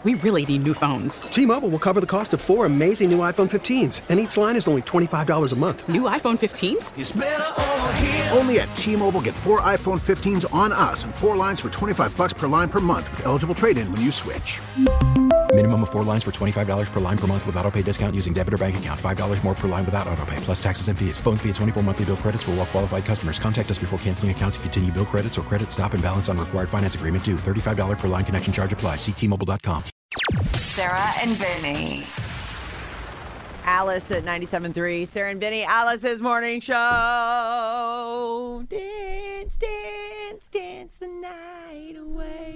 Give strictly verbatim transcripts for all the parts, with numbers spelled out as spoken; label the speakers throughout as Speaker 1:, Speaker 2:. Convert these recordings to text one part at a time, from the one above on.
Speaker 1: We really need new phones.
Speaker 2: T-Mobile will cover the cost of four amazing new iPhone fifteens, and each line is only twenty-five dollars a month.
Speaker 1: New iPhone fifteens?
Speaker 3: It's better over here.
Speaker 4: Only at T-Mobile, get four iPhone fifteens on us and four lines for twenty-five bucks per line per month with eligible trade-in when you switch.
Speaker 5: Minimum of four lines for twenty-five dollars per line per month with autopay discount using debit or bank account. five dollars more per line without autopay, plus taxes and fees. Phone fee at twenty-four monthly bill credits for well-qualified customers. Contact us before canceling account to continue bill credits or credit stop and balance on required finance agreement due. thirty-five dollars per line connection charge applies. See T Mobile dot com.
Speaker 6: Sarah and Vinny.
Speaker 7: Alice at ninety-seven point three. Sarah and Vinny, Alice's morning show. Dance, dance, dance the night away.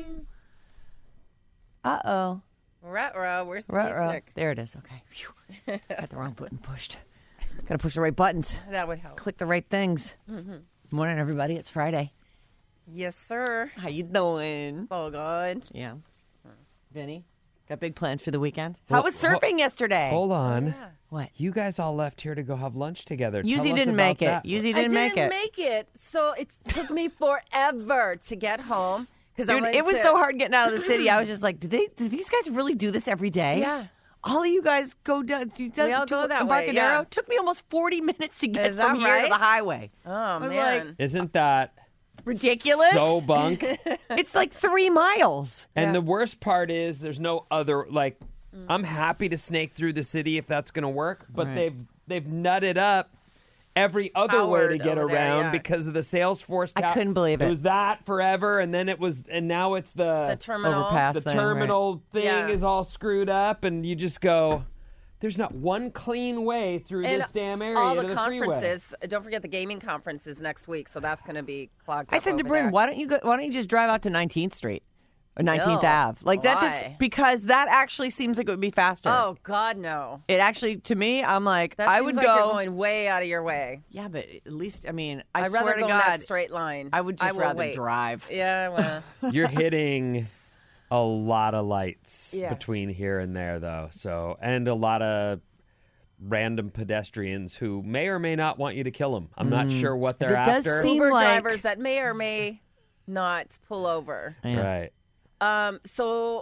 Speaker 7: Uh-oh.
Speaker 8: Ruh-roh, where's the
Speaker 7: Ruh-roh.
Speaker 8: music?
Speaker 7: There it is. Okay. Phew. Got the wrong button pushed. Got to push the right buttons.
Speaker 8: That would help.
Speaker 7: Click the right things. Mm-hmm. Morning, everybody. It's Friday.
Speaker 8: Yes, sir.
Speaker 7: How you doing?
Speaker 8: So good.
Speaker 7: Yeah. Vinny, got big plans for the weekend? How was surfing
Speaker 9: ho-
Speaker 7: yesterday?
Speaker 9: Hold on.
Speaker 8: Yeah.
Speaker 7: What?
Speaker 9: You guys all left here to go have lunch together.
Speaker 7: Yuzi
Speaker 9: Tell us
Speaker 7: didn't
Speaker 9: about
Speaker 7: make it.
Speaker 9: that.
Speaker 7: Yuzi
Speaker 8: I
Speaker 7: didn't make
Speaker 8: didn't
Speaker 7: it.
Speaker 8: make it, so it took me forever to get home.
Speaker 7: Dude,
Speaker 8: I went
Speaker 7: it was
Speaker 8: to,
Speaker 7: so hard getting out of the city. I was just like, do they? Do these guys really do this every day?
Speaker 8: Yeah.
Speaker 7: All of you guys go down. Do,
Speaker 8: We all
Speaker 7: do
Speaker 8: go that
Speaker 7: Embarcadero.
Speaker 8: way, yeah.
Speaker 7: Took me almost forty minutes to get
Speaker 8: Is that
Speaker 7: from here to
Speaker 8: right?
Speaker 7: the highway.
Speaker 8: Oh,
Speaker 7: I was
Speaker 8: man.
Speaker 7: like,
Speaker 9: Isn't that
Speaker 7: ridiculous?
Speaker 9: so bunk?
Speaker 7: It's like three miles.
Speaker 9: And
Speaker 8: Yeah.
Speaker 9: the worst part is there's no other, like, I'm happy to snake through the city if that's going to work, but
Speaker 7: Right.
Speaker 9: they've they've nutted up every other way to
Speaker 8: Howard
Speaker 9: get
Speaker 8: over
Speaker 9: around
Speaker 8: there, yeah.
Speaker 9: because of the Salesforce.
Speaker 7: I
Speaker 9: ta-
Speaker 7: couldn't believe it.
Speaker 9: It was that forever, and then it was, and now it's the,
Speaker 8: The terminal.
Speaker 7: Overpass.
Speaker 9: the
Speaker 7: thing,
Speaker 9: terminal thing
Speaker 8: Yeah.
Speaker 9: is all screwed up, and you just go, there's not one clean way through
Speaker 8: And
Speaker 9: this damn area
Speaker 8: all
Speaker 9: to
Speaker 8: the
Speaker 9: the freeway.
Speaker 8: conferences. Don't forget the gaming conferences next week, so that's going to be clogged
Speaker 7: I
Speaker 8: up
Speaker 7: said to
Speaker 8: over
Speaker 7: Bryn,
Speaker 8: there.
Speaker 7: why don't you go, why don't you just drive out to nineteenth Street or nineteenth
Speaker 8: Ew.
Speaker 7: Ave? Like that
Speaker 8: Why?
Speaker 7: just because that actually seems like it would be faster.
Speaker 8: Oh, God, no.
Speaker 7: It actually, to me, I'm like,
Speaker 8: That
Speaker 7: I
Speaker 8: seems
Speaker 7: would
Speaker 8: like
Speaker 7: go.
Speaker 8: you're going way out of your way.
Speaker 7: Yeah, but at least, I mean, I
Speaker 8: I'd
Speaker 7: swear
Speaker 8: rather
Speaker 7: to
Speaker 8: go
Speaker 7: God,
Speaker 8: in that straight line.
Speaker 7: I would just
Speaker 8: will
Speaker 7: rather
Speaker 8: wait.
Speaker 7: drive.
Speaker 8: Yeah, well.
Speaker 9: You're hitting a lot of lights
Speaker 8: Yeah.
Speaker 9: between here and there, though. So, and a lot of random pedestrians who may or may not want you to kill them. I'm not sure what they're
Speaker 7: It does
Speaker 9: after.
Speaker 7: seem
Speaker 8: Uber
Speaker 7: like-
Speaker 8: drivers that may or may not pull over.
Speaker 7: Yeah.
Speaker 9: Right.
Speaker 8: Um, so,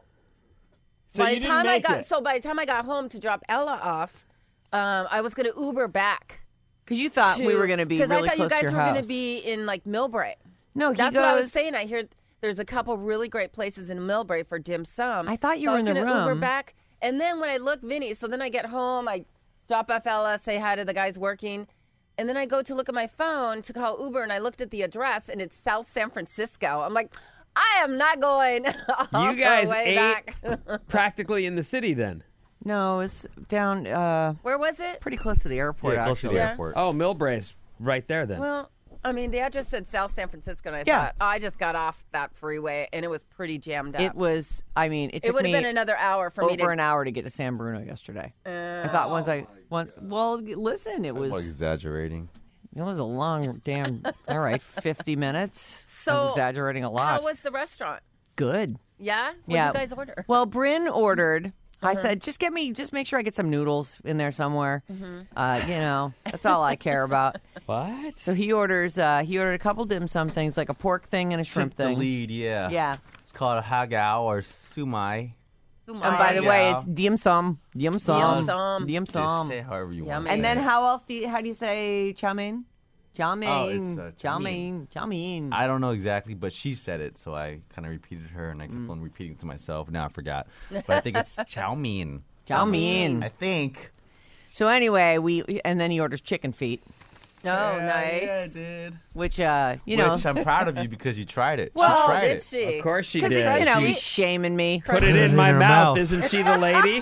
Speaker 9: So
Speaker 8: by
Speaker 9: you
Speaker 8: the
Speaker 9: didn't
Speaker 8: time I
Speaker 9: make
Speaker 8: got
Speaker 9: it.
Speaker 8: so by the time I got home to drop Ella off, um, I was going to Uber back.
Speaker 7: Because you thought we were going to be really
Speaker 8: Because I thought
Speaker 7: close
Speaker 8: you guys
Speaker 7: to your
Speaker 8: were
Speaker 7: house.
Speaker 8: going to be in like Millbrae.
Speaker 7: No, he
Speaker 8: That's
Speaker 7: goes,
Speaker 8: what I was saying. I hear there's a couple really great places in Millbrae for dim sum.
Speaker 7: I thought you
Speaker 8: so
Speaker 7: were
Speaker 8: I was
Speaker 7: in the
Speaker 8: gonna Uber
Speaker 7: room.
Speaker 8: back, and then when I look, Vinny. So then I get home, I drop off Ella, say hi to the guys working, and then I go to look at my phone to call Uber, and I looked at the address, and it's South San Francisco. I'm like, I am not going all
Speaker 9: You guys
Speaker 8: the way
Speaker 9: ate
Speaker 8: back.
Speaker 9: practically in the city then.
Speaker 7: No, it's down uh,
Speaker 8: Where was it?
Speaker 7: pretty close to the airport,
Speaker 10: Yeah, close to
Speaker 7: actually.
Speaker 10: the
Speaker 8: Yeah.
Speaker 10: airport.
Speaker 9: Oh, Millbrae's right there then.
Speaker 8: Well, I mean, the address said South San Francisco, and I
Speaker 7: Yeah.
Speaker 8: thought, I just got off that freeway, and it was pretty jammed up.
Speaker 7: It was, I mean, it
Speaker 8: It
Speaker 7: took
Speaker 8: would have
Speaker 7: me
Speaker 8: been another hour for me to
Speaker 7: over an hour to get to San Bruno yesterday. I thought once I, once, well, listen, it
Speaker 10: I'm
Speaker 7: was,
Speaker 10: exaggerating.
Speaker 7: it was a long damn, all right, fifty minutes.
Speaker 8: So,
Speaker 7: I'm exaggerating a lot.
Speaker 8: How was the restaurant?
Speaker 7: Good.
Speaker 8: Yeah? What
Speaker 7: Yeah.
Speaker 8: did you guys order?
Speaker 7: Well, Bryn ordered. I
Speaker 8: Uh-huh.
Speaker 7: said, just get me, just make sure I get some noodles in there somewhere.
Speaker 8: Mm-hmm.
Speaker 7: Uh, you know, that's all I care about.
Speaker 9: What?
Speaker 7: So he orders. Uh, he ordered a couple dim sum things, like a pork thing and a shrimp
Speaker 10: Took the
Speaker 7: thing.
Speaker 10: lead, yeah.
Speaker 7: Yeah.
Speaker 10: It's called a hagao or sumai.
Speaker 7: And by the
Speaker 10: Yeah.
Speaker 7: way, it's dim sum, dim sum,
Speaker 8: Dim sum.
Speaker 7: dim sum.
Speaker 10: Say it however you
Speaker 8: Yummy.
Speaker 10: want.
Speaker 7: And then how else do you? How do you say chow mein? Chow mein.
Speaker 10: Oh, it's, uh,
Speaker 7: chow
Speaker 10: chow
Speaker 7: mein. Chow mein.
Speaker 10: I don't know exactly, but she said it, so I kind of repeated her, and I kept
Speaker 7: Mm.
Speaker 10: on repeating it to myself. Now I forgot, but I think it's chow mein.
Speaker 7: Chow mein.
Speaker 10: I think.
Speaker 7: So anyway, we and then he orders chicken feet,
Speaker 8: Oh, nice.
Speaker 10: Yeah, I did.
Speaker 7: which uh, you know,
Speaker 10: Which I'm proud of you because you tried it.
Speaker 8: Well,
Speaker 10: she tried
Speaker 8: did
Speaker 10: it.
Speaker 8: she?
Speaker 9: Of course she
Speaker 8: 'Cause
Speaker 9: did.
Speaker 7: you know,
Speaker 8: she-
Speaker 7: he's shaming me.
Speaker 9: Put it
Speaker 10: Put it
Speaker 9: in
Speaker 10: in
Speaker 9: my
Speaker 10: her
Speaker 9: mouth.
Speaker 10: mouth.
Speaker 9: Isn't she the lady?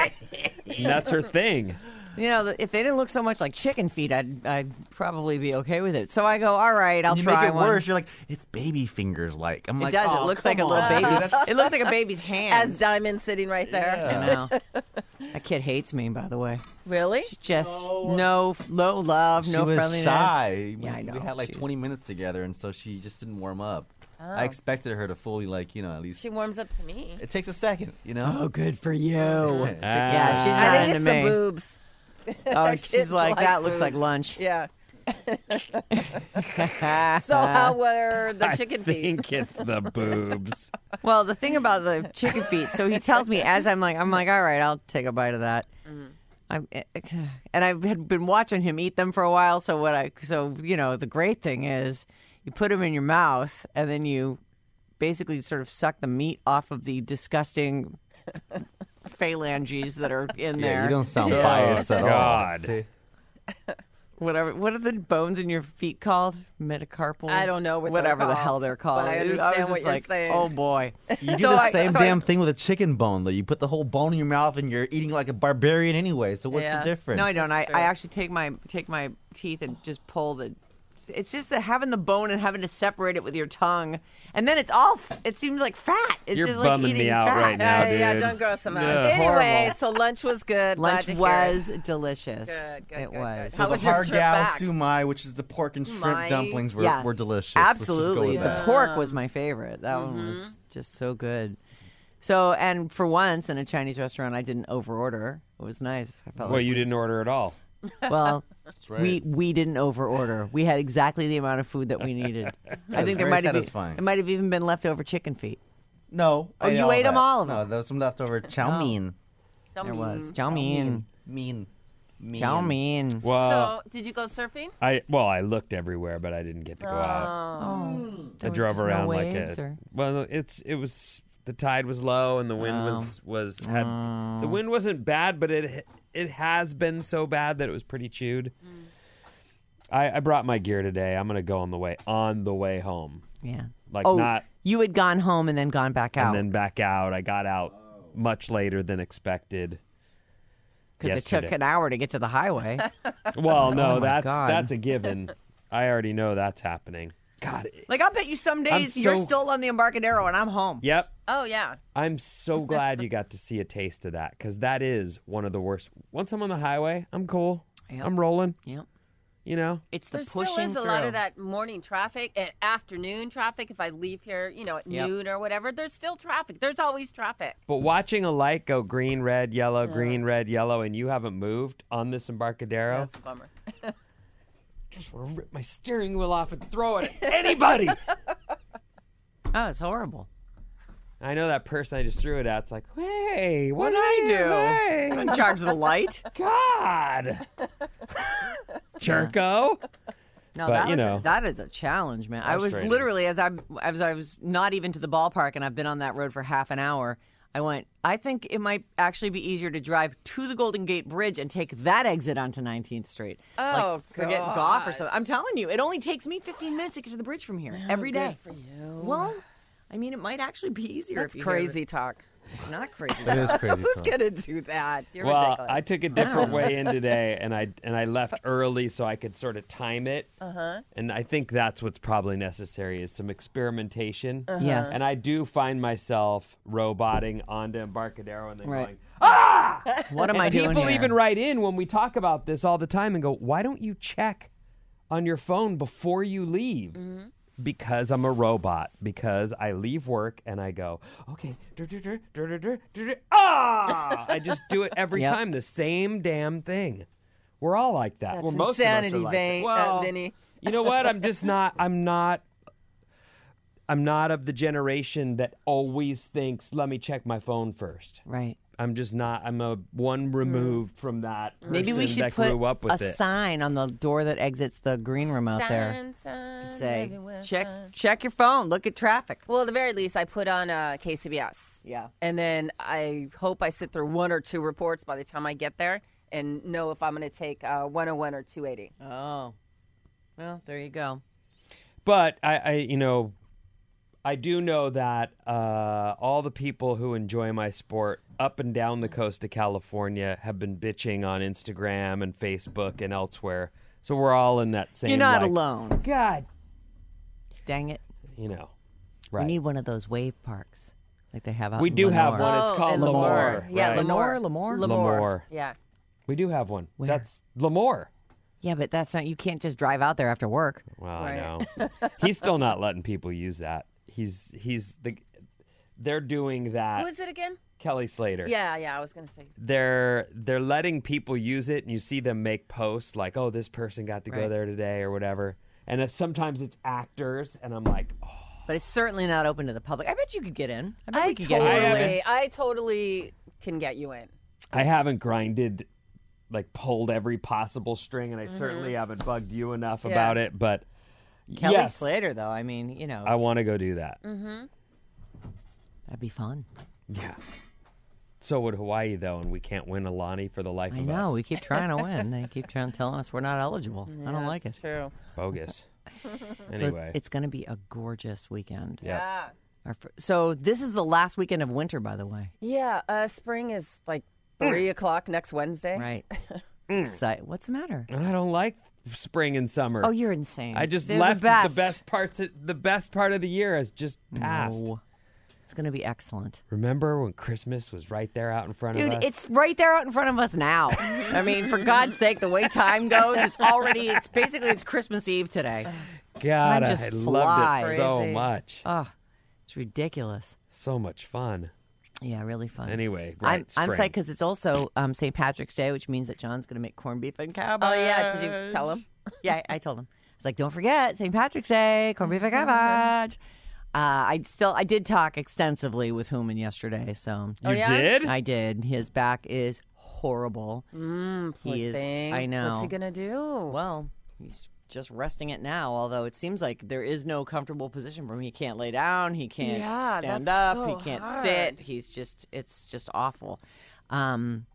Speaker 9: That's her thing.
Speaker 7: You know, if they didn't look so much like chicken feet, I'd I'd probably be okay with it. So I go, all right, I'll
Speaker 10: And you
Speaker 7: try
Speaker 10: make it
Speaker 7: one.
Speaker 10: worse. You're like, it's baby fingers like. I'm
Speaker 7: It
Speaker 10: like,
Speaker 7: does.
Speaker 10: oh,
Speaker 7: it looks like a
Speaker 10: come
Speaker 7: little
Speaker 10: on.
Speaker 7: baby's.
Speaker 10: That's-
Speaker 7: It looks like a baby's hand.
Speaker 8: As Diamond sitting right there.
Speaker 7: I know. That kid hates me, by the way.
Speaker 8: Really?
Speaker 7: She's just no, no love,
Speaker 10: She
Speaker 7: no
Speaker 10: was
Speaker 7: friendliness.
Speaker 10: shy.
Speaker 7: Yeah,
Speaker 10: we,
Speaker 7: I know.
Speaker 10: We had like
Speaker 7: She's-
Speaker 10: twenty minutes together, and so she just didn't warm up.
Speaker 8: Oh.
Speaker 10: I expected her to fully, like, you know, at least.
Speaker 8: She warms up to me.
Speaker 10: It takes a second, you know.
Speaker 7: Oh, good for you.
Speaker 10: Yeah, it takes a
Speaker 7: Yeah,
Speaker 10: second.
Speaker 7: she's
Speaker 8: I
Speaker 7: not
Speaker 8: think
Speaker 7: into
Speaker 8: it's
Speaker 7: me.
Speaker 8: the boobs.
Speaker 7: Oh, she's
Speaker 8: Kids
Speaker 7: like, that looks like
Speaker 8: boobs.
Speaker 7: lunch.
Speaker 8: Yeah. So how were the chicken
Speaker 9: I
Speaker 8: feet?
Speaker 9: think it's the boobs.
Speaker 7: Well, the thing about the chicken feet, so he tells me as I'm like, I'm like, all right, I'll take a bite of that.
Speaker 8: Mm-hmm.
Speaker 7: I'm, and I had been watching him eat them for a while. So what I, so you know, the great thing is, you put them in your mouth and then you basically sort of suck the meat off of the disgusting phalanges that are in
Speaker 10: Yeah,
Speaker 7: there.
Speaker 10: you don't sound
Speaker 9: Oh,
Speaker 10: biased at all.
Speaker 9: God.
Speaker 10: See?
Speaker 7: Whatever. What are the bones in your feet called? Metacarpal?
Speaker 8: I don't know what they're
Speaker 7: Whatever the
Speaker 8: called,
Speaker 7: hell they're called.
Speaker 8: but I
Speaker 7: Dude,
Speaker 8: understand
Speaker 7: was
Speaker 8: what
Speaker 7: just
Speaker 8: you're
Speaker 7: like,
Speaker 8: saying.
Speaker 7: Oh boy.
Speaker 10: You do
Speaker 7: So
Speaker 10: the
Speaker 7: I-
Speaker 10: same
Speaker 7: so I-
Speaker 10: damn thing with a chicken bone, though. You put the whole bone in your mouth and you're eating like a barbarian anyway. So what's
Speaker 8: Yeah.
Speaker 10: the difference?
Speaker 7: No, I don't. I,
Speaker 8: true.
Speaker 7: I actually take my take my teeth and just pull the. It's just that having the bone and having to separate it with your tongue, and then it's all. f- It seems like fat. It's
Speaker 9: You're
Speaker 7: just like
Speaker 9: bumming me
Speaker 7: eating
Speaker 9: out
Speaker 7: fat.
Speaker 9: right now.
Speaker 8: Yeah, yeah,
Speaker 9: dude.
Speaker 8: don't gross them out.
Speaker 9: Ugh.
Speaker 8: Anyway,
Speaker 7: Horrible.
Speaker 8: so lunch was good.
Speaker 7: Lunch
Speaker 8: Glad to
Speaker 7: was
Speaker 8: hear it.
Speaker 7: delicious.
Speaker 8: Good, good,
Speaker 7: it
Speaker 8: good,
Speaker 7: was.
Speaker 8: good.
Speaker 10: So
Speaker 8: How
Speaker 10: the
Speaker 8: was your trip
Speaker 10: hargao
Speaker 8: back?
Speaker 10: sumai, which is the pork and shrimp
Speaker 8: Sumai.
Speaker 10: dumplings, were,
Speaker 7: Yeah.
Speaker 10: were delicious. Let's just go
Speaker 7: Absolutely.
Speaker 10: with
Speaker 7: The
Speaker 10: that.
Speaker 7: pork was my favorite. That one
Speaker 8: Mm-hmm.
Speaker 7: was just so good. So, and for once in a Chinese restaurant, I didn't overorder. It was nice. I felt
Speaker 9: Well,
Speaker 7: like
Speaker 9: you
Speaker 7: we-
Speaker 9: didn't order at all.
Speaker 7: Well,
Speaker 10: right.
Speaker 7: we we didn't overorder. We had exactly the amount of food that we needed. I
Speaker 10: was
Speaker 7: think there
Speaker 10: very
Speaker 7: might have been,
Speaker 10: satisfying.
Speaker 7: it might have even been leftover chicken feet.
Speaker 10: No.
Speaker 7: Oh,
Speaker 10: I
Speaker 7: you
Speaker 10: all
Speaker 7: ate 'em
Speaker 10: that.
Speaker 7: all of
Speaker 10: No,
Speaker 7: them?
Speaker 10: there was some leftover chow mein.
Speaker 8: Tell
Speaker 7: There
Speaker 8: me.
Speaker 7: was chow mein,
Speaker 10: Mean. Mean.
Speaker 7: chow mein.
Speaker 9: Well,
Speaker 8: So, did you go surfing?
Speaker 9: I well, I looked everywhere, but I didn't get to go out.
Speaker 7: Oh,
Speaker 9: I
Speaker 7: there was
Speaker 9: drove
Speaker 7: just no
Speaker 9: around
Speaker 7: waves,
Speaker 9: like a.
Speaker 7: or-
Speaker 9: Well, it's it was the tide was low and the wind
Speaker 7: Oh.
Speaker 9: was was had the wind wasn't bad, but it it has been so bad that it was pretty chewed.
Speaker 8: Mm.
Speaker 9: I, I brought my gear today. I'm gonna go on the way on the way home,
Speaker 7: Yeah.
Speaker 9: like
Speaker 7: oh,
Speaker 9: not
Speaker 7: you had gone home and then gone back out
Speaker 9: and then back out. I got out much later than expected.
Speaker 7: because it took
Speaker 9: yesterday.
Speaker 7: an hour to get to the highway.
Speaker 9: Well, no,
Speaker 7: Oh, my
Speaker 9: that's
Speaker 7: God.
Speaker 9: that's a given. I already know that's happening. God. it-
Speaker 7: Like, I'll bet you some days
Speaker 9: I'm
Speaker 7: you're
Speaker 9: so-
Speaker 7: still on the Embarcadero and I'm home.
Speaker 9: Yep.
Speaker 8: Oh, yeah.
Speaker 9: I'm so glad you got to see a taste of that because that is one of the worst. Once I'm on the highway, I'm cool.
Speaker 7: Yep.
Speaker 9: I'm rolling.
Speaker 7: Yep.
Speaker 9: You know.
Speaker 7: It's the
Speaker 8: There
Speaker 7: pushing
Speaker 8: still is a
Speaker 7: through.
Speaker 8: lot of that morning traffic and afternoon traffic. If I leave here, you know, at
Speaker 7: Yep.
Speaker 8: noon or whatever, there's still traffic. There's always traffic.
Speaker 9: But watching a light go green, red, yellow, green, red, yellow, and you haven't moved on this Embarcadero,
Speaker 8: That's a bummer.
Speaker 9: just want to rip my steering wheel off and throw it at anybody.
Speaker 7: Oh, it's horrible.
Speaker 9: I know that person I just threw it at. It's like, hey, what,
Speaker 7: What
Speaker 9: did
Speaker 7: did I do?
Speaker 9: Hey,
Speaker 7: I'm in charge of the light.
Speaker 9: God, Jerko.
Speaker 7: No,
Speaker 9: But,
Speaker 7: that,
Speaker 9: you
Speaker 7: was
Speaker 9: know.
Speaker 7: that is a challenge, man. I was
Speaker 9: Frustrating.
Speaker 7: literally as I as I was not even to the ballpark, and I've been on that road for half an hour. I went. I think it might actually be easier to drive to the Golden Gate Bridge and take that exit onto nineteenth Street.
Speaker 8: Oh,
Speaker 7: like, forget golf or
Speaker 8: gosh.
Speaker 7: something. I'm telling you, it only takes me fifteen minutes to get to the bridge from here every
Speaker 8: good
Speaker 7: day.
Speaker 8: for you.
Speaker 7: Well, I mean, it might actually be easier.
Speaker 8: That's
Speaker 7: if you hear
Speaker 8: crazy
Speaker 7: it.
Speaker 8: talk.
Speaker 7: It's not crazy.
Speaker 10: It is crazy.
Speaker 8: Who's
Speaker 10: talk.
Speaker 8: gonna do that? You're
Speaker 9: Well,
Speaker 8: ridiculous.
Speaker 9: I took a different way in today, and I and I left early so I could sort of time it. Uh-huh. And I think that's what's probably necessary is some experimentation.
Speaker 7: Yes.
Speaker 9: And I do find myself roboting onto Embarcadero and then
Speaker 7: Right.
Speaker 9: going, ah!
Speaker 7: What am
Speaker 9: And
Speaker 7: I doing
Speaker 9: people
Speaker 7: here?
Speaker 9: even write in when we talk about this all the time and go, why don't you check on your phone before you leave?
Speaker 7: Mm-hmm.
Speaker 9: Because I'm a robot. Because I leave work and I go, okay, dur, dur, dur, dur, dur, dur, dur, dur, ah! I just do it every
Speaker 7: Yep.
Speaker 9: time, the same damn thing. We're all like that.
Speaker 8: That's
Speaker 9: well, most
Speaker 8: insanity,
Speaker 9: of us are like
Speaker 8: Vane-
Speaker 9: that.
Speaker 8: uh,
Speaker 9: Well,
Speaker 8: Vinny.
Speaker 9: you know what? I'm just not. I'm not. I'm not of the generation that always thinks, "Let me check my phone first."
Speaker 7: Right.
Speaker 9: I'm just not. I'm a one removed from that person
Speaker 7: Maybe we should
Speaker 9: that
Speaker 7: put
Speaker 9: grew up with
Speaker 7: a
Speaker 9: it.
Speaker 7: sign on the door that exits the green room out there.
Speaker 8: Sign, sign,
Speaker 7: Say,
Speaker 8: everywhere,
Speaker 7: check
Speaker 8: sign.
Speaker 7: check your phone. Look at traffic.
Speaker 8: Well, at the very least, I put on uh, K C B S.
Speaker 7: Yeah.
Speaker 8: And then I hope I sit through one or two reports by the time I get there and know if I'm going to take uh, one oh one or two eighty.
Speaker 7: Oh. Well, there you go.
Speaker 9: But I, I, you know, I do know that uh, all the people who enjoy my sport up and down the coast of California have been bitching on Instagram and Facebook and elsewhere. So we're all in that same.
Speaker 7: You're not
Speaker 9: like,
Speaker 7: alone.
Speaker 9: God,
Speaker 7: Dang it.
Speaker 9: you know,
Speaker 7: We
Speaker 9: right?
Speaker 7: need one of those wave parks like they have out
Speaker 9: We
Speaker 7: in
Speaker 9: do have
Speaker 7: Lenore.
Speaker 9: one. It's
Speaker 8: Oh,
Speaker 9: called
Speaker 8: in
Speaker 9: Lemoore.
Speaker 8: Lemoore. Yeah,
Speaker 9: right?
Speaker 7: Lenore,
Speaker 8: Lemoore.
Speaker 7: Lemoore?
Speaker 9: Lemoore.
Speaker 8: Yeah.
Speaker 9: We do have one.
Speaker 7: Where?
Speaker 9: That's Lemoore.
Speaker 7: Yeah, but that's not. You can't just drive out there after work.
Speaker 9: Well,
Speaker 8: Right.
Speaker 9: I know. He's still not letting people use that. He's he's the. They're doing that.
Speaker 8: Who is it again?
Speaker 9: Kelly Slater.
Speaker 8: Yeah, yeah, I was going to say.
Speaker 9: They're they're letting people use it, and you see them make posts like, "Oh, this person got to go
Speaker 7: Right.
Speaker 9: there today" or whatever. And it's, sometimes it's actors, and I'm like, "Oh,
Speaker 7: But it's certainly not open to the public. I bet you could get in. I bet
Speaker 8: I
Speaker 7: we could get in.
Speaker 8: totally, I totally can get you in.
Speaker 9: I haven't grinded, like pulled every possible string, and I certainly haven't bugged you enough
Speaker 8: Yeah.
Speaker 9: about it. But
Speaker 7: Kelly
Speaker 9: yes,
Speaker 7: Slater, though, I mean, you know,
Speaker 9: I want to go do that.
Speaker 7: that'd be fun.
Speaker 9: Yeah. So would Hawaii, though, and we can't win Alani for the life
Speaker 7: I
Speaker 9: of
Speaker 7: know.
Speaker 9: us.
Speaker 7: We keep trying to win. They keep trying telling us we're not eligible. I don't like it.
Speaker 8: That's true.
Speaker 9: Bogus.
Speaker 7: So it's,
Speaker 9: Anyway.
Speaker 7: it's going to be a gorgeous weekend.
Speaker 9: Yep.
Speaker 8: Yeah.
Speaker 7: Our fir- So this is the last weekend of winter, by the way.
Speaker 8: Yeah, uh, spring is like three o'clock next Wednesday.
Speaker 7: Right. It's exciting. What's the matter?
Speaker 9: I don't like spring and summer.
Speaker 7: Oh, you're insane.
Speaker 9: I just
Speaker 7: They're
Speaker 9: left
Speaker 7: the best.
Speaker 9: the best parts. Of, the best part of the year has just passed.
Speaker 7: No. It's going to be excellent.
Speaker 9: Remember when Christmas was right there out in front
Speaker 7: Dude,
Speaker 9: of us?
Speaker 7: it's right there out in front of us now. I mean, for God's sake, the way time goes, it's already, it's basically, it's Christmas Eve today.
Speaker 9: God,
Speaker 7: time just
Speaker 9: I loved it
Speaker 7: flies.
Speaker 9: so
Speaker 8: Crazy.
Speaker 9: much.
Speaker 7: Oh, it's ridiculous.
Speaker 9: So much fun.
Speaker 7: Yeah, really fun.
Speaker 9: Anyway, right,
Speaker 7: I'm, I'm
Speaker 9: spring.
Speaker 7: psyched because it's also um, Saint Patrick's Day, which means that John's going to make corned beef and cabbage.
Speaker 8: Oh, yeah. Did you tell him?
Speaker 7: Yeah, I, I told him. It's like, don't forget Saint Patrick's Day, corned beef and cabbage. Uh, I still, I did talk extensively with Hooman yesterday, so
Speaker 9: You
Speaker 8: yeah?
Speaker 9: did?
Speaker 7: I did. His back is horrible.
Speaker 8: Mm, poor
Speaker 7: He is-
Speaker 8: thing.
Speaker 7: I know.
Speaker 8: What's he gonna do?
Speaker 7: Well, he's just resting it now, although it seems like there is no comfortable position for him. He can't lay down, he can't
Speaker 8: Yeah,
Speaker 7: stand
Speaker 8: that's
Speaker 7: up,
Speaker 8: so
Speaker 7: he can't
Speaker 8: hard.
Speaker 7: sit. He's just, it's just awful. Um,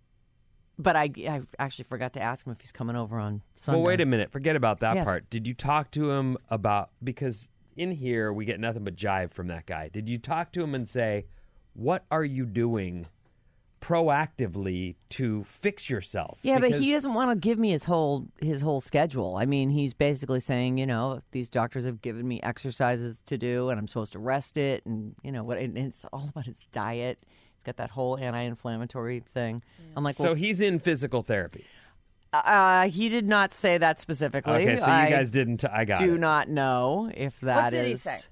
Speaker 7: but I, I actually forgot to ask him if he's coming over on Sunday.
Speaker 9: Well, wait a minute. Forget about that
Speaker 7: Yes.
Speaker 9: part. Did you talk to him about, because in here we get nothing but jive from that guy. Did you talk to him and say, what are you doing proactively to fix yourself?
Speaker 7: Yeah, but
Speaker 9: Because-
Speaker 7: he doesn't want to give me his whole his whole schedule. I mean, he's basically saying, you know, these doctors have given me exercises to do, and I'm supposed to rest it, and you know what? And it's all about his diet. He's got that whole anti-inflammatory thing. I'm like,
Speaker 9: So
Speaker 7: well,
Speaker 9: he's in physical therapy.
Speaker 7: uh, he did not say that specifically.
Speaker 9: Okay, so you
Speaker 7: I
Speaker 9: guys didn't. I got
Speaker 7: do
Speaker 9: it.
Speaker 7: not know if that
Speaker 8: What did he
Speaker 7: is-
Speaker 8: say?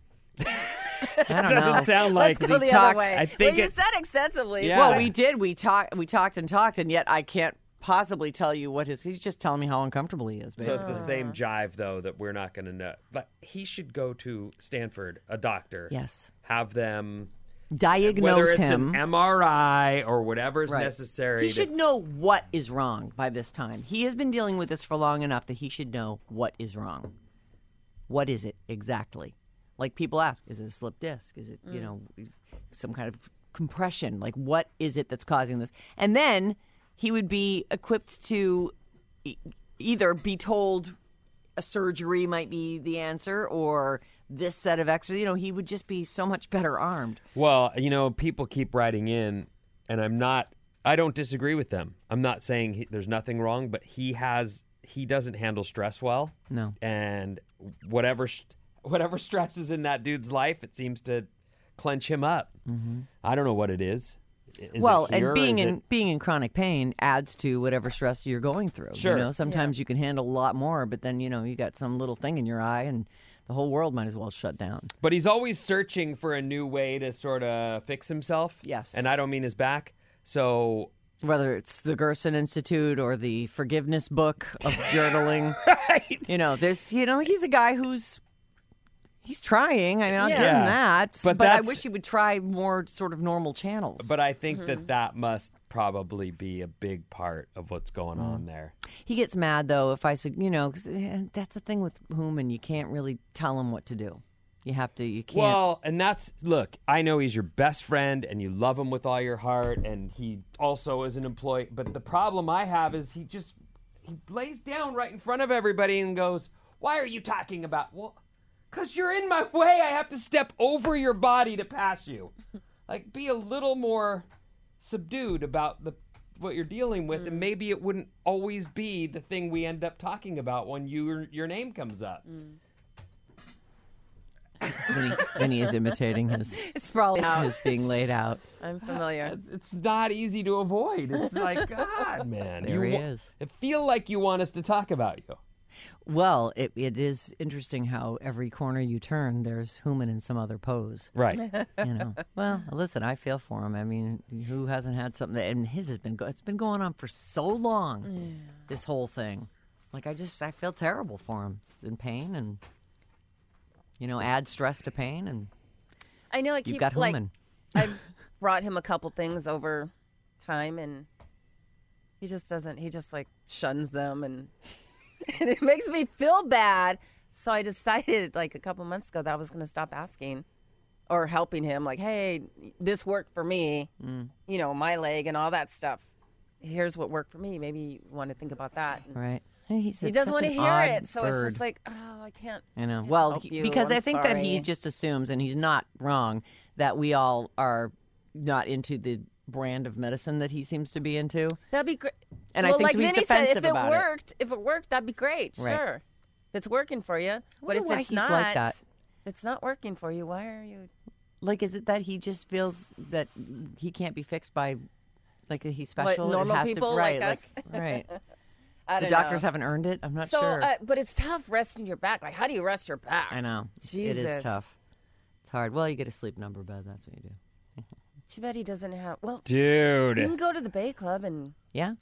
Speaker 7: I don't
Speaker 9: Doesn't
Speaker 7: know.
Speaker 9: sound like
Speaker 8: Let's go
Speaker 7: he
Speaker 8: the
Speaker 7: talks-
Speaker 8: other way.
Speaker 9: I think
Speaker 8: well, you
Speaker 9: it-
Speaker 8: said extensively.
Speaker 9: Yeah.
Speaker 7: Well, we did. We talked. We talked and talked, and yet I can't possibly tell you what his. He's just telling me how uncomfortable he is.
Speaker 9: So
Speaker 7: Basically.
Speaker 9: it's the same jive, though, that we're not going to know. But he should go to Stanford, a doctor.
Speaker 7: Yes.
Speaker 9: Have them,
Speaker 7: Diagnose
Speaker 9: whether it's
Speaker 7: him.
Speaker 9: an M R I or whatever's
Speaker 7: Right.
Speaker 9: necessary.
Speaker 7: He
Speaker 9: to-
Speaker 7: should know what is wrong by this time. He has been dealing with this for long enough that he should know what is wrong. What is it exactly? Like people ask, is it a slip disc? Is it, you know, some kind of compression? Like what is it that's causing this? And then he would be equipped to e- either be told a surgery might be the answer or this set of exercises. You know, he would just be so much better armed.
Speaker 9: Well, you know, people keep writing in, and I'm not, I don't disagree with them. I'm not saying he, there's nothing wrong, but he has, he doesn't handle stress well.
Speaker 7: No.
Speaker 9: And whatever, whatever stress is in that dude's life, it seems to clench him up. Mm-hmm. I don't know what it is. Is
Speaker 7: well,
Speaker 9: it here,
Speaker 7: and being
Speaker 9: is
Speaker 7: in
Speaker 9: it-
Speaker 7: being in chronic pain adds to whatever stress you're going through.
Speaker 9: Sure.
Speaker 7: You know, sometimes you can handle a lot more, but then you know you got some little thing in your eye, and the whole world might as well shut down.
Speaker 9: But he's always searching for a new way to sort of fix himself.
Speaker 7: Yes.
Speaker 9: And I don't mean his back. So
Speaker 7: Whether it's the Gerson Institute or the forgiveness book of journaling,
Speaker 9: right.
Speaker 7: you know, there's you know he's a guy who's he's trying. I mean, I'll give
Speaker 9: Yeah.
Speaker 7: him that,
Speaker 9: But
Speaker 7: but, I
Speaker 9: that's-
Speaker 7: wish he would try more sort of normal channels.
Speaker 9: But I think that that must probably be a big part of what's going
Speaker 7: Mm.
Speaker 9: on there.
Speaker 7: He gets mad though if I say, you know, 'cause, eh, that's the thing with Hooman. You can't really tell him what to do. You have to. You can't.
Speaker 9: Well, and that's, look, I know he's your best friend and you love him with all your heart, and he also is an employee. But the problem I have is he just, he lays down right in front of everybody and goes, why are you talking about? Well, because you're in my way. I have to step over your body to pass you. Like, be a little more subdued about the what you're dealing with, and maybe it wouldn't always be the thing we end up talking about when you, your name comes up.
Speaker 7: Vinny, Vinny is imitating his
Speaker 8: It's sprawling out.
Speaker 7: his being laid out.
Speaker 8: I'm familiar.
Speaker 9: It's, it's not easy to avoid. It's like, God, man.
Speaker 7: There
Speaker 9: you
Speaker 7: he
Speaker 9: wa-
Speaker 7: is.
Speaker 9: I feel like you want us to talk about you.
Speaker 7: Well, it, it is interesting how every corner you turn, there's Human in some other pose.
Speaker 9: Right.
Speaker 7: You know. Well, listen, I feel for him. I mean, who hasn't had something? That, and his has been go- it's been going on for so long. Yeah. This whole thing, like I just I feel terrible for him. He's in pain, and you know, add stress to pain, and
Speaker 8: I know I keep
Speaker 7: you've got
Speaker 8: like
Speaker 7: Human.
Speaker 8: I've brought him a couple things over time, and he just doesn't. He just like shuns them, and. And it makes me feel bad. So I decided like a couple months ago that I was going to stop asking or helping him. Like, hey, this worked for me, mm. you know, my leg and all that stuff. Here's what worked for me. Maybe you want to think about that. And
Speaker 7: right. Hey, he's
Speaker 8: he doesn't want to hear it. So
Speaker 7: bird.
Speaker 8: It's just like, oh, I can't.
Speaker 7: I know.
Speaker 8: Can't
Speaker 7: well,
Speaker 8: help
Speaker 7: he,
Speaker 8: you.
Speaker 7: because
Speaker 8: I'm
Speaker 7: I think
Speaker 8: sorry.
Speaker 7: that he just assumes, and he's not wrong, that we all are not into the brand of medicine that he seems to be into.
Speaker 8: That'd be great.
Speaker 7: And
Speaker 8: well,
Speaker 7: I think
Speaker 8: like
Speaker 7: so he's
Speaker 8: Vinny
Speaker 7: defensive
Speaker 8: said, if it
Speaker 7: about
Speaker 8: worked,
Speaker 7: it.
Speaker 8: if it worked, that'd be great.
Speaker 7: Right.
Speaker 8: Sure, if it's working for you. But if
Speaker 7: why
Speaker 8: it's
Speaker 7: he's
Speaker 8: not,
Speaker 7: like that.
Speaker 8: if it's not working for you, why are you?
Speaker 7: Like, is it that he just feels that he can't be fixed by, like, he's special?
Speaker 8: What, normal
Speaker 7: it has
Speaker 8: people
Speaker 7: to, right,
Speaker 8: like us?
Speaker 7: Like, right.
Speaker 8: I
Speaker 7: the
Speaker 8: don't
Speaker 7: doctors
Speaker 8: know.
Speaker 7: haven't earned it. I'm not
Speaker 8: so,
Speaker 7: sure.
Speaker 8: Uh, but it's tough resting your back. Like, how do you rest your back?
Speaker 7: I know.
Speaker 8: Jesus.
Speaker 7: It is tough. It's hard. Well, you get a sleep number bed. That's what you do.
Speaker 8: Too bad he doesn't have. Well,
Speaker 9: Dude.
Speaker 8: you can go to the Bay Club and
Speaker 7: yeah,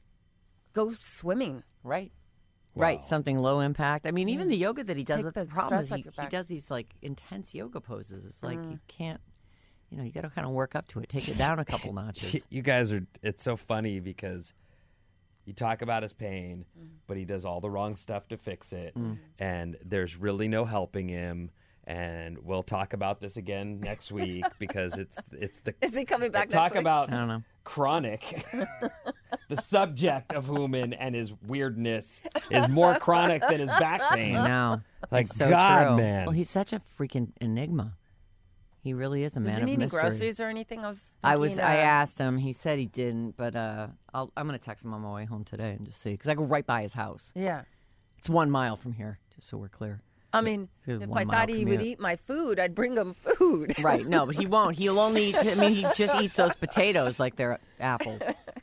Speaker 8: go swimming.
Speaker 7: Right.
Speaker 9: Wow.
Speaker 7: Right. Something low impact. I mean, even the yoga that he does.
Speaker 8: Take
Speaker 7: The,
Speaker 8: the
Speaker 7: problem
Speaker 8: stress
Speaker 7: is
Speaker 8: off
Speaker 7: he,
Speaker 8: your
Speaker 7: he
Speaker 8: back.
Speaker 7: does these like intense yoga poses. It's like you can't. You know, you got to kind of work up to it. Take it down a couple notches.
Speaker 9: You guys are, it's so funny because you talk about his pain, mm. but he does all the wrong stuff to fix it. Mm. And there's really no helping him. And we'll talk about this again next week because it's it's the.
Speaker 8: Is he coming back
Speaker 9: talk
Speaker 8: next week?
Speaker 9: about
Speaker 7: I don't know.
Speaker 9: Chronic. The subject of Human and his weirdness is more chronic than his back pain.
Speaker 7: I know.
Speaker 9: Like,
Speaker 7: It's so
Speaker 9: God,
Speaker 7: true.
Speaker 9: man.
Speaker 7: Well, he's such a freaking enigma. He really is a man
Speaker 8: Does he
Speaker 7: of
Speaker 8: need any
Speaker 7: mystery.
Speaker 8: groceries or anything? I was.
Speaker 7: I was.
Speaker 8: thinking,
Speaker 7: I
Speaker 8: uh,
Speaker 7: asked him. He said he didn't, but uh, I'll, I'm going to text him on my way home today and just see because I go right by his house.
Speaker 8: Yeah.
Speaker 7: It's one mile from here, just so we're clear.
Speaker 8: I mean,
Speaker 7: It's a
Speaker 8: if I
Speaker 7: one-mile
Speaker 8: thought he would
Speaker 7: commute.
Speaker 8: eat my food, I'd bring him food.
Speaker 7: Right? No, but he won't. He'll only eat. I mean, he just eats those potatoes like they're apples.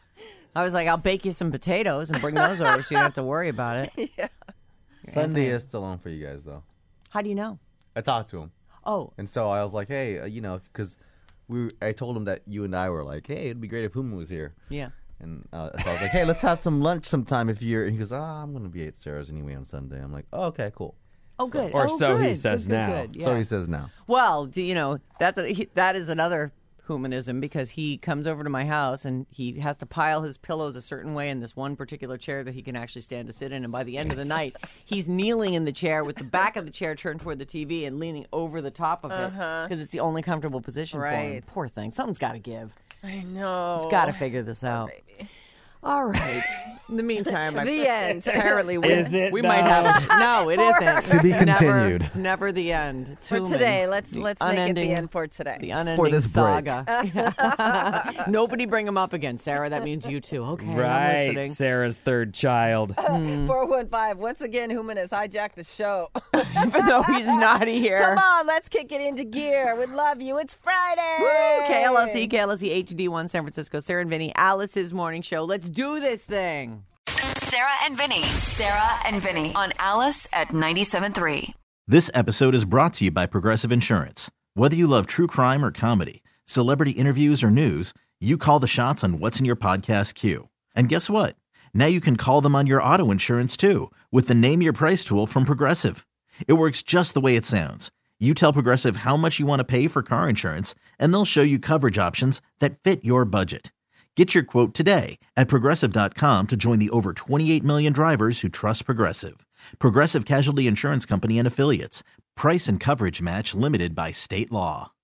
Speaker 7: I was like, I'll bake you some potatoes and bring those over, so you don't have to worry about it.
Speaker 8: Yeah.
Speaker 10: Sunday is still on for you guys, though.
Speaker 7: How do you know?
Speaker 10: I talked to him.
Speaker 7: Oh,
Speaker 10: And so I was like, hey, uh, you know, because we, I told him that you and I were like, hey, it'd be great if Human was here.
Speaker 7: yeah.
Speaker 10: And uh, so I was like, hey, let's have some lunch sometime if you're. And he goes, ah, I'm going to be at Sarah's anyway on Sunday. I'm like, oh, okay, cool.
Speaker 7: Oh, good.
Speaker 9: Or
Speaker 7: oh,
Speaker 9: so he
Speaker 7: good.
Speaker 9: says
Speaker 7: Good, good,
Speaker 9: now.
Speaker 7: good.
Speaker 10: So
Speaker 7: Yeah.
Speaker 10: he says now.
Speaker 7: Well, do you know that's a, he, that is another humanism because he comes over to my house and he has to pile his pillows a certain way in this one particular chair that he can actually stand to sit in. And by the end of the night, he's kneeling in the chair with the back of the chair turned toward the T V and leaning over the top of it because it's the only comfortable position for him.
Speaker 8: Right.
Speaker 7: Poor thing. Something's got to give.
Speaker 8: I know.
Speaker 7: He's got to figure this out.
Speaker 8: Baby.
Speaker 7: All right. In the meantime, I,
Speaker 8: The end.
Speaker 7: apparently we,
Speaker 9: Is it,
Speaker 7: we
Speaker 9: though?
Speaker 7: might have no. It isn't.
Speaker 10: To be
Speaker 7: It's never-
Speaker 10: continued.
Speaker 7: It's never the end. It's
Speaker 8: For
Speaker 7: human.
Speaker 8: today, let's
Speaker 7: The
Speaker 8: let's make it
Speaker 7: unending-
Speaker 8: the end for today.
Speaker 7: The unending
Speaker 10: For this break.
Speaker 7: saga. Nobody bring him up again, Sarah. That means you too. Okay, I'm
Speaker 9: Right,
Speaker 7: listening.
Speaker 9: Sarah's third child.
Speaker 8: four one five. Once again, Human has hijacked the show.
Speaker 7: Even though he's not here.
Speaker 8: Come on, let's kick it into gear. We love you. It's Friday.
Speaker 7: Woo! K L S E, K L S E H D one, San Francisco. Sarah and Vinny, Alice's morning show. Let's do this thing.
Speaker 6: Sarah and Vinny. Sarah and Vinny on Alice at ninety-seven point three.
Speaker 3: This episode is brought to you by Progressive Insurance. Whether you love true crime or comedy, celebrity interviews or news, you call the shots on what's in your podcast queue. And guess what? Now you can call them on your auto insurance too with the Name Your Price tool from Progressive. It works just the way it sounds. You tell Progressive how much you want to pay for car insurance, and they'll show you coverage options that fit your budget. Get your quote today at Progressive dot com to join the over twenty-eight million drivers who trust Progressive. Progressive Casualty Insurance Company and Affiliates. Price and coverage match limited by state law.